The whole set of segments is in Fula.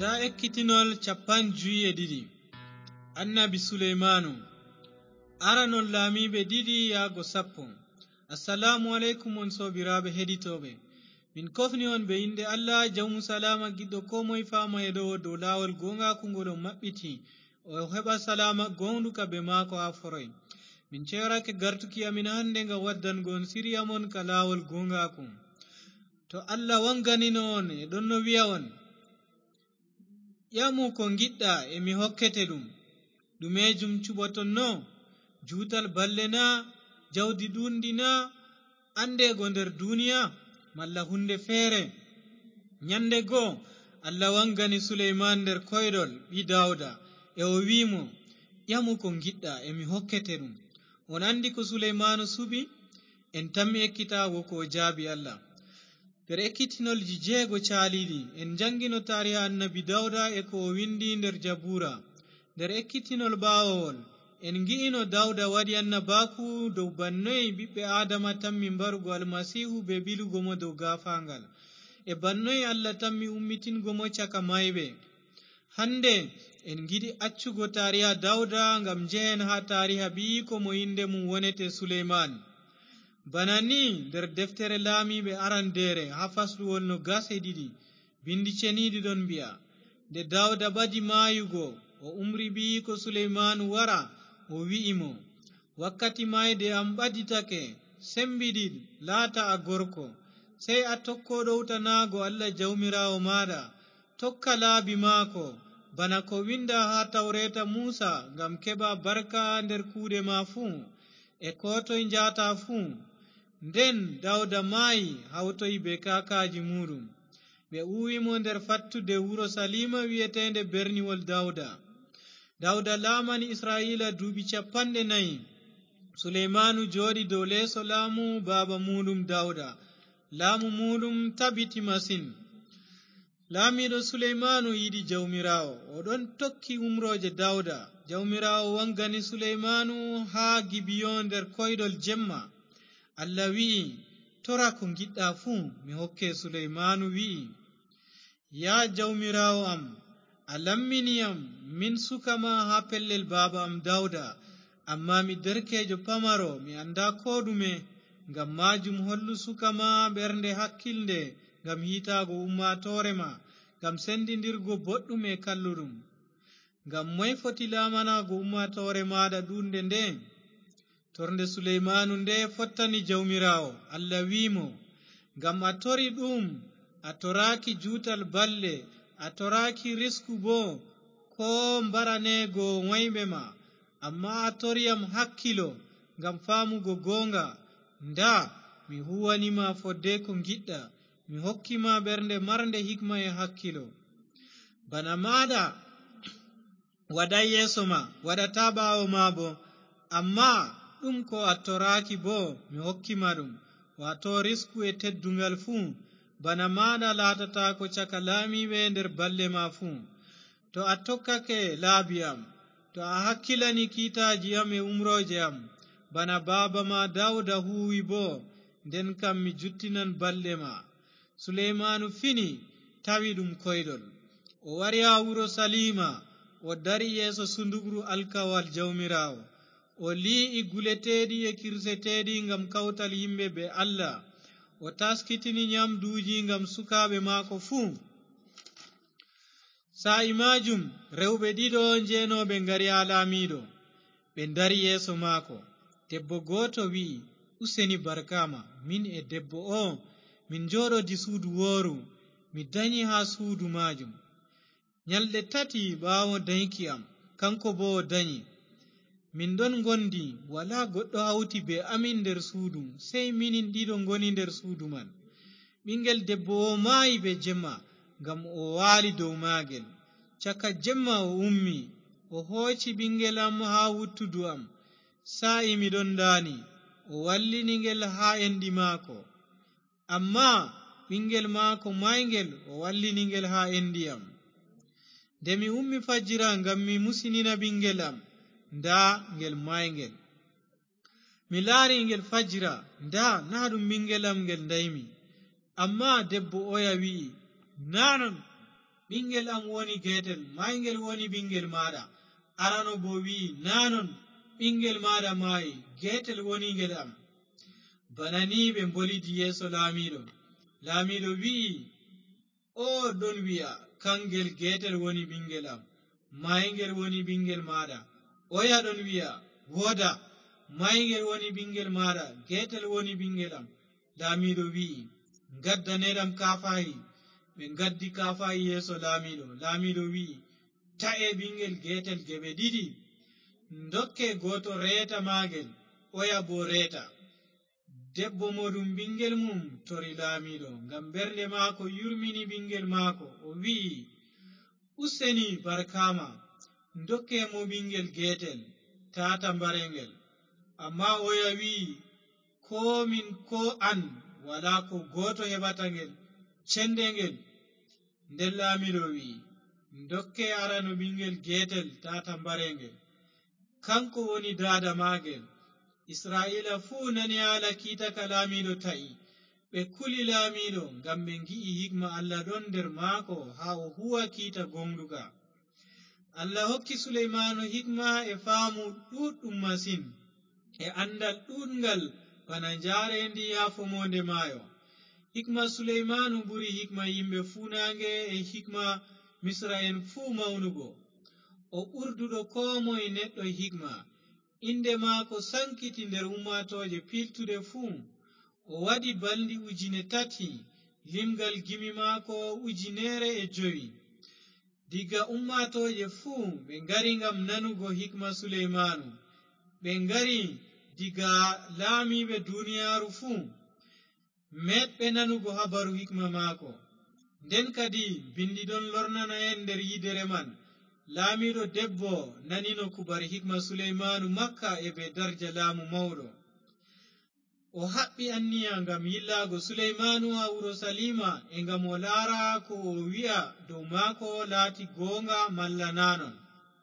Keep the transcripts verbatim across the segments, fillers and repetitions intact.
nda ekkitinol capan juyi e ɗiɗi. Annabi Suleimanu aranol laamiɓe ɗiɗi yaago sappo. Assalamu aleykum on sobiraɓe heɗitoɓe, min kofni on be inde Allah jawmu salama giɗɗo ko moye fama e ɗo dow lawol gongaku ngol o maɓɓiti o heɓa salama gonɗuka be maako ha foroy. Min ceerake gartuki amin hande nga waddango on siriya mon ka lawol gongaku. To Allah wanganino on e ɗon no wi'a on, ƴamu ko giɗɗa e mi hokkete ɗum. ɗumejum cuɓoton no? juutal balle na, jawdi ɗundi na, andego nder duniya, malla hunde feere? Nyande go Allah wangani Suleyman nder koyɗol ɓi Dawda e o wimo, ƴamu ko giɗɗa e mi hokkete ɗum. On andi ko Suleymanu suɓi? En tammi ekkitago ko o jaabi Allah. nder ekkitinolji jeego caaliɗi en jangino tariha annabi Dawda e ko o windi nder Jabura. nder ekkitinol ɓawowol en gi'ino Dawda waɗi annabaku dow bannoyi ɓiɓɓe Adama tammi mbarugo almasihu be bilugo mo dow gafangal, e bannoyi Allah tammi ummitingo mo caka mayɓe. Hande en giɗi accugo tariha Dawda ngam jehen ha tariha ɓiyiko mo inde mum wonete Suleyman. Bana ni nder deftere laamiɓe arandere ha fasluwol no gase ɗiɗi bindi ceniɗi ɗon mbi'a, nde Dawda ɓadi mayugo o umri ɓiyiko Suleyman wara o wi'imo, wakkati mayde am ɓaditake, sembiɗiɗ laata a gorko, sey a tokko ɗowtanago Allah jawmirawo maɗa, tokka laabi maako bana ko winda ha tawreta Musa, ngam keɓa barka nder kuuɗe ma fuu e ko toye njata fuu. Nden Dawda maayi hawtoyi be kakaji muɗum. ɓe uwimo nder fattude wuro Salima wi'etende berniwol Dawda. Dawda laamani Israila duuɓi capanɗe nayi. Suleymanu jooɗi dow leeso laamu baaba muɗum Dawda. laamu muɗum tabiti masin. laamiɗo Suleymanu yiɗi jawmirawo, o ɗon tokki umroje Dawda. jawmirawo wangani Suleymanu ha Gibiyon nder koyɗol jemma. Allah wi'i, tora ko giɗɗa fuu mi hokke. Suleymanu wi'i, ya jawmirawo am, a lamminiyam min sukama ha pellel baba am Dawda, amma mi derkejo pamaro, mi anda ko ɗume. ngam majum hollu sukama ɓernde hakkilde, ngam hitago ummatorema, ngam sendidirgo boɗɗum e kalluɗum. ngam moy foti lamanago ummatore maɗa ɗunde nde? Torde Suleymanu nde fottani jawmirawo. Allah wimo, ngam a tori ɗum, a toraki juutal balle, a toraki risku bo ko mbaranego wayɓe ma, amma a toriyam hakkilo ngam famugo gonga. nda mi huwanima fodde ko giɗɗa, mi hokkima ɓernde marnde hikma e hakkilo. bana maɗa waɗai yeso ma, waɗata ɓawo ma bo, amma ɗum ko a toraki bo mi hokkima ɗum, wato risku e teddungal fuu. bana maɗa latatako caka laamiɓe nder balle ma fuu. to a tokkake laabi am, to a hakkilani kiitaji am e umroje am, bana baba ma Dawda huwi bo, nden kam mi juttinan balɗe ma. Suleymanu fini tawi ɗum koyɗol. o wari ha wuro Salima, o dari yeeso sundugru alkawal jawmirawo. o li'i guleteɗi e kirseteɗi ngam kawtal yimɓe be Allah. o taskitini nyamduji ngam sukaɓe maako fuu. sa'i majum rewɓe ɗiɗo njenoɓe ngari ha laamiɗo, ɓe dari yeeso maako. debbo goto wi'i, useni barkama, min e debbo o min joɗodi suudu wooru, mi danyi ha suudu majum. nyalɗe tati ɓawo danki am, kanko bo o danyi. min ɗon gondi, wala goɗɗo hauti be amin nder suudu, sei minin ɗiɗo ngoni nder suudu man. ɓingel debbo o maayi be jemma, ngam o waali dow maagel. caka jemma o ummi, o hooci ɓingel am ha wuttudu am. sa'i miɗon dani, o wallini ngel ha enɗi maako. amma ɓingel maako maygel o wallini ngel ha enɗi am. nde mi ummi fajjira ngam mi musinina ɓingel am, nda ngel maygel. mi laari ngel fajjira, nda na ɗum ɓingel am ngel daymi. amma debbo oya wi'i, nanon ɓingel am woni getel, maygel woni ɓingel maɗa. Arano bo wi'i nanon ɓingel maɗa maayi, getel woni ngel am. Bana ni ɓe mbolidi yeeso laamiɗo. Laamiɗo wi'i, o ɗon wi'a kangel getel woni ɓingel am, maygel woni ɓingel maɗa. Oya ɗon wi'a woda, maygel woni ɓingel maɗa, getel woni ɓingel am. Laamiɗo wi'i gaddaneɗam kafahi. Ɓe gaddi kafahi yeeso laamiɗo. Laamiɗo wi'i ta'e ɓingel getel geɓe ɗiɗi, dokke goto reeta magel, oya bo reeta. Debbo moɗum ɓingel mum tori laamiɗo, ngam ɓernde maako yurmini ɓingel maako. O wi'i useni barkama, dokke mo ɓingel getel tata mbarengel. Amma oya wi'i ko min ko an wala ko goto heɓata ngel cendengel. Nden laamiɗo wi'i dokke arano ɓingel getel tata mbarengel, kanko woni dada magel. Isra'ila fuu nani haala kiita ka laamiɗo ta'i. Ɓe kuli laamiɗo ngam ɓe gi'i hikma Allah ɗon nder maako haa o huwa kiita gonɗuka. Allah hokki Suleymanu hikma e faamu ɗuɗɗum masin, e andal ɗuɗngal bana njaarendi yaafomonde maayo. Hikma Suleymanu ɓuri hikma yimɓe fuunange e hikma Misra en fuu mawnugo. O ɓurduɗo ko moye neɗɗo hikma. Inde maako sankiti nder ummatoje piltude fuu. O waɗi balɗi ujine tati, limgal gimi maako ujinere e jowi. Diga ummatoje fuu ɓe ngari ngam nanugo hikma Suleymanu. Ɓe ngari diga laamiɓe duniyaru fuu meɗɓe nanugo habaru hikma maako. Nden kadi bindi ɗon lornana en nder yidere man. Laamiɗo debbo nanino kubar hikma Suleymanu makka e be darja laamu mawɗo. O haɓɓi anniya ngam yillago Suleymanu ha wuro Salima, e ngam o laara ko o wi'a dow maako laati goonga malla nanon.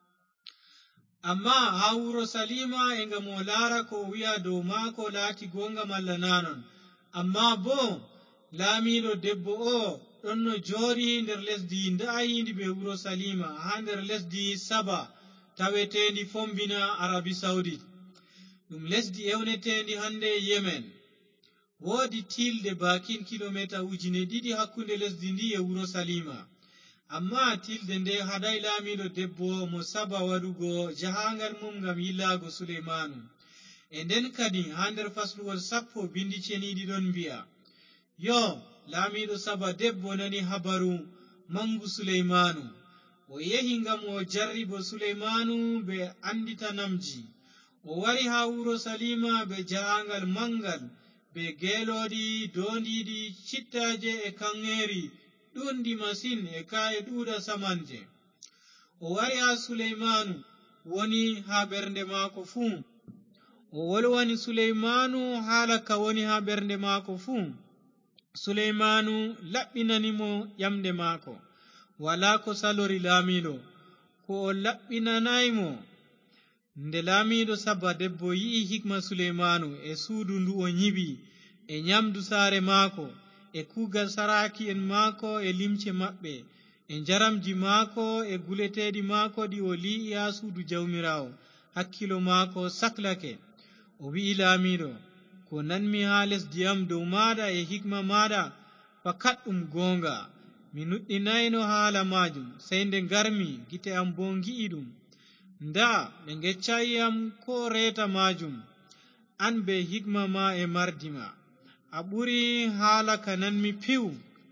Amma ha wuro Salima e ngam o laara ko o wi'a dow maako laati goonga malla nanon. Amma bo laamiɗo debbo o ɗon no jooɗi nder lesdi da'ayindi be wuro Salima, ha nder lesdi Saba tawetendi fombina Arabi Saudit, ɗum lesdi ewnetendi hande Yemen. Woodi tilde bakin kilomita ujine ɗiɗi hakkunde lesdi ndi e wuro Salima. Amma tilde nde haɗay laamiɗo debbo mo Saba waɗugo jahangal mum ngam yillago Suleymanu. E nden kadi ha nder fasluwol sappo bindi ceniɗi ɗon mbi'a, yo laamiɗo Saba debbo nani habaru mangu Suleymanu. O yehi ngam o jarribo Suleymanu be anditanamji. O wari ha wuro Salima be jahangal mangal, be geeloɗi dondiɗi cittaje e kangeri ɗundi masin e ka'e ɗuuɗa samanje. O wari ha Suleymanu woni ha ɓernde maako fuu. O wolwani Suleymanu haala ka woni ha ɓernde maako fuu. Suleymanu laɓɓinanimo ƴamde maako. Wala ko salori laamiɗo ko o laɓɓinanaymo. Nde laamiɗo Saba debbo yi'i hikma Suleymanu e suudu ndu o nyiɓi, e nyamdu saare maako, e kuugal saraki en maako, e limce maɓɓe, e njaramji maako, e guleteɗi maako ɗi o li'i ha suudu jawmirawo, hakkilo maako saklake. O wi'i laamiɗo, ko nanmi ha lesdi am dow maɗa e hikma maɗa fakat ɗum goonga. Mi nuɗɗinayno haala majum, sey nde ngarmi gite am bo ngi'i ɗum. Nda ɓe ngeccayi am ko reeta majum. An be hikma ma e mardima a ɓuri haala ka nanmi piw.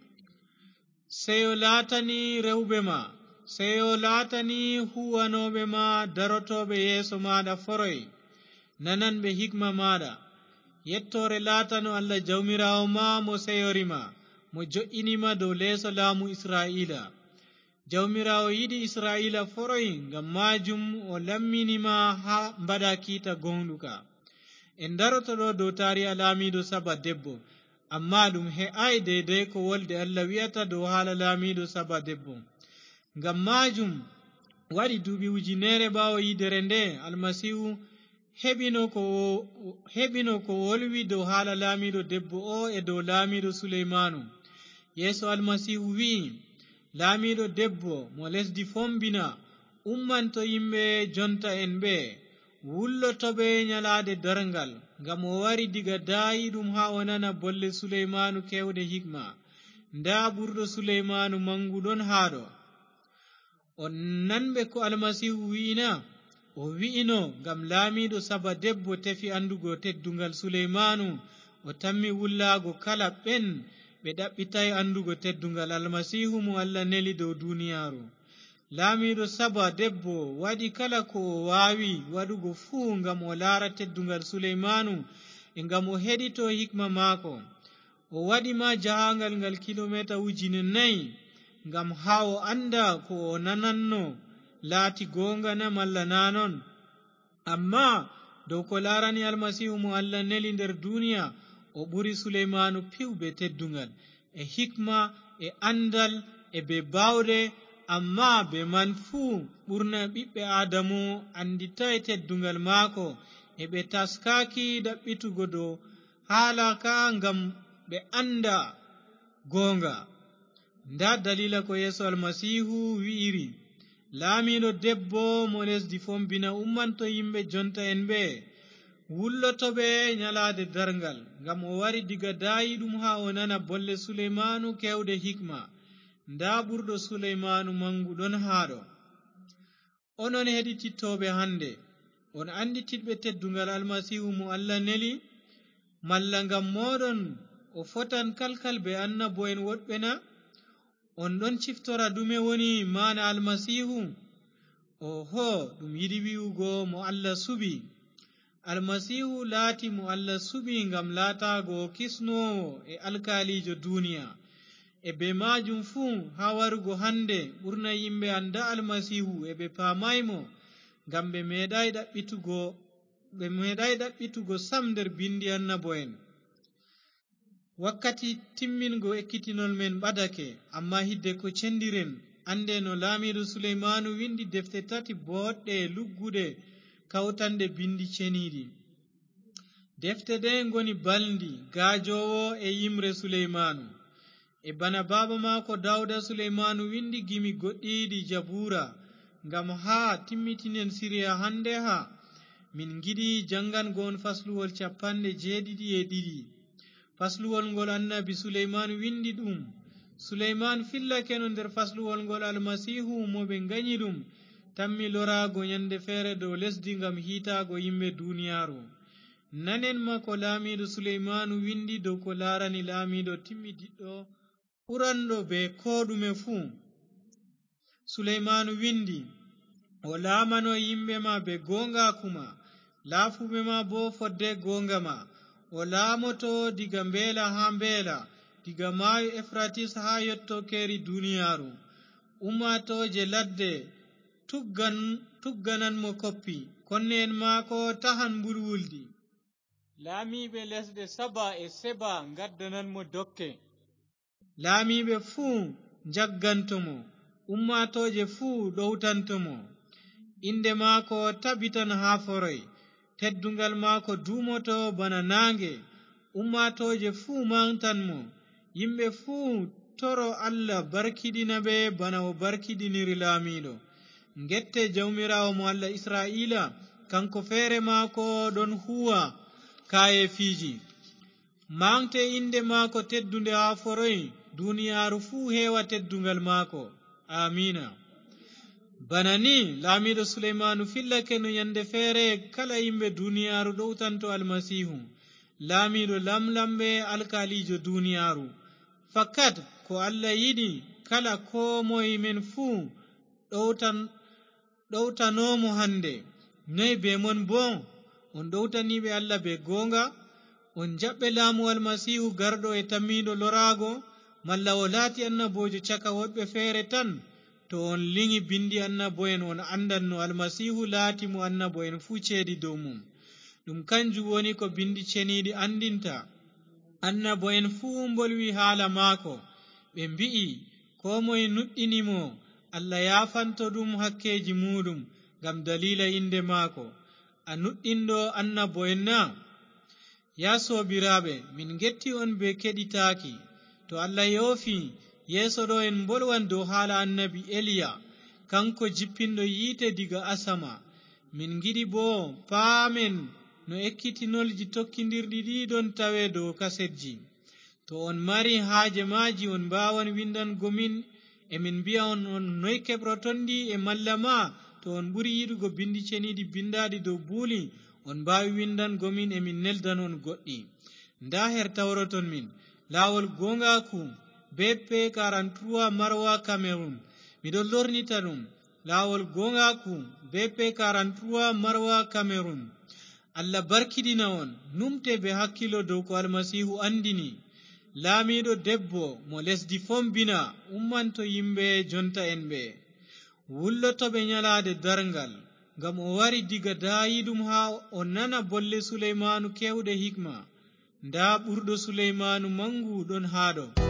Seyo laatani rewɓe ma, seyo laatani huwanoɓe ma darotoɓe yeeso maɗa foroy. Nanan ɓe hikma maɗa. Yettore laatano Allah jawmirawo ma mo seyorima, mo jo'inima dow leeso laamu Isra'ila. Jawmirawo yiɗi Isra'ila foroy, ngam majum o lamminima ha mbaɗa kiita gonɗuka. En daroto ɗo dow tariha laamiɗo Saba debbo, amma ɗum he'ai deidai ko wolde Allah wi'ata dow haala laamiɗo Saba debbo. Ngam majum waɗi duuɓi ujunere ɓawo yidere nde Almasihu heɓino ko heɓino ko wolwi dow haala laamiɗo debbo o e dow laamiɗo Suleymanu. Yeeso Almasihu wi'i, laamiɗo debbo mo lesdi fombina ummanto yimɓe jonta en ɓe wullotoɓe nyalaade darngal ngam o wari diga daayiɗum ha o nana bolle suleymanu kewde hikma. nda ɓurɗo suleymanu manguɗon haɗo. on nanɓe ko almasihu wi'ina? o wi'ino ngam laamiɗo saba debbo tefi andugo teddungal suleymanu o tammi wullaago kala ɓen ɓe ɗaɓɓitay andugo teddungal almasihu mo Allah neli dow duniyaaru. laamiɗo saba debbo waɗi kala ko o waawi waɗugo fuu ngam o laara teddungal suleymanu e ngam o heɗito hikma maako. o waɗi ma jahangal ngal kilomita ujine nayi ngam ha o anda ko o nananno laati gonga na malla nanon. amma dow ko laarani almasihu mo Allah neli nder duniya o ɓuri suleymanu piwɓe teddungal e hikma e andal e be bawde. amma be man fuu ɓurna ɓiɓɓe adamu anditay teddungal maako e ɓe taskaki ɗaɓɓitugo dow haala ka ngam ɓe anda gonga. nda dalila ko yeeso almasihu wi'iri laamiɗo debbo mo lesdi fombina ummanto yimɓe jonta en ɓe wullotoɓe nyalaade darngal ngam o wari diga daayiɗum ha o nana bolle suleymanu kewde hikma. nda ɓurɗo suleymanu manguɗon haɗo. onon heɗitittoɓe hande, on andititɓe teddungal almasihu mo Allah neli? malla ngam moɗon o fotan kalkal be annabo'en woɗɓe na? on ɗon ciftora ɗume woni mana almasihu? oho, ɗum yiɗi wi'ugo mo Allah suɓi. almasihu laati mo Allah suɓi ngam laatago kisnowo e alkalijo duniya. e be majum fuu ha warugo hande ɓurna yimɓe anda almasihu e ɓe pamaymo ngam ɓe meeɗay ɗaɓɓitugo ɓe meeɗay ɗaɓɓitugo sam nder bindi annabo'en. wakkati timmingo ekkitinol men ɓadake, amma hidde ko cendiren ande no laamiɗo suleymanu windi defte tati boɗɗe luggude kawtande bindi ceniɗi. defte ɗe ngoni balndi, gaajowo e yimre suleymanu. e bana baba maako dawda, suleymanu windi gimi goɗɗiɗi jabura. ngam ha timmitinen siriya hande ha min giɗi jangangon fasluwol capanɗe jeeɗiɗi e ɗiɗi. fasluwol ngol annabi suleymanu windi ɗum. suleyman fillake no nder fasluwol ngol almasihu mo ɓe ganyi ɗum tammi lorago nyande feere dow lesdi ngam hiitago yimɓe duniyaru. nanen ma ko laamiɗo suleymanu windi dow ko laarani laamiɗo timmidiɗɗo ɓuranɗo be ko ɗume fuu. suleymanu windi o laamano yimɓe ma be gonga kuma, laafuɓe ma bo fodde gonga ma. o laamoto diga mbeela ha mbeela, diga maayo efratis ha yettokeri duniyaru. ummatoje ladde tuggan tugganan mo koppi, konne en maako tahan mbulwuldi. laamiɓe lesɗe saba e seba gaddanan mo dokke. laamiɓe fuu jaggantomo, ummatoje fuu ɗowtantomo. inde maako tabitan ha foroy, teddungal maako dumoto bana naange. ummatoje fuu mantanmo, yimɓe fuu toro Allah barkiɗina ɓe bana o barkiɗiniri laamiɗo. ngette jawmirawo mo Allah Israila, kanko feere maako ɗon huwa kaye fiji. mante inde maako teddunde ha foroy, duniyaru fuu heewa teddungal maako. amina. bana ni laamiɗo suleymanu fillake no nyande feere kala yimɓe duniyaru ɗowtanto almasihu, laamiɗo lamlamɓe alkalijo duniyaru. fakat ko Allah yiɗi kala ko moye men fuu ɗowtan ɗowtanomo hande. noy be mon bo? on ɗowtaniɓe Allah be gonga? on jaɓɓe laamu almasihu garɗo e tammiɗo lorago, malla o laati annabojo caka woɓɓe feere tan? to on lingi bindi annabo'en on andan no almasihu laati mo annabo'en fuu ceedi dow mum. ɗum kanjum woni ko bindi ceniɗi andinta. annabo'en fuu mbolwi haala maako, ɓe mbi'i ko moye nuɗɗinimo Allah yafanto ɗum hakkeji muɗum ngam dalila inde maako. a nuɗɗinɗo annabo'en na? ya sobiraɓe, min getti on be keɗitaaki. to Allah yoofi yeso ɗo en bolwan dow haala annabi Eliya kanko jippinɗo yiite diga asama. min giɗi bo paamen no ekkitinolji tokkidirɗi ɗiɗon tawe dow kasetji. to on mari haaje maaji on mbawan windango min emin mbi'a on on noy keɓrotonɗi e malla ma to on ɓuri yiɗugo bindi ceniɗi bindaɗi dow buuli on mbawi windango min emin neldan on goɗɗi. nda her tawroton min lawol gongaku B P quarante-trois Marwa Cameroon. miɗon lornita ɗum lawol gongaku B P quarante-trois Marwa Cameroon. Allah barkiɗina on numte be hakkilo dow ko almasihu andini. laamiɗo debbo mo lesdi fombina ummanto yimɓe jonta en ɓe wullotoɓe nyalade dargal ngam o wari diga dayidum ha o nana bolle Suleymanu kewɗe hikma. nda ɓurɗo Suleymanu mangu ɗon haɗo.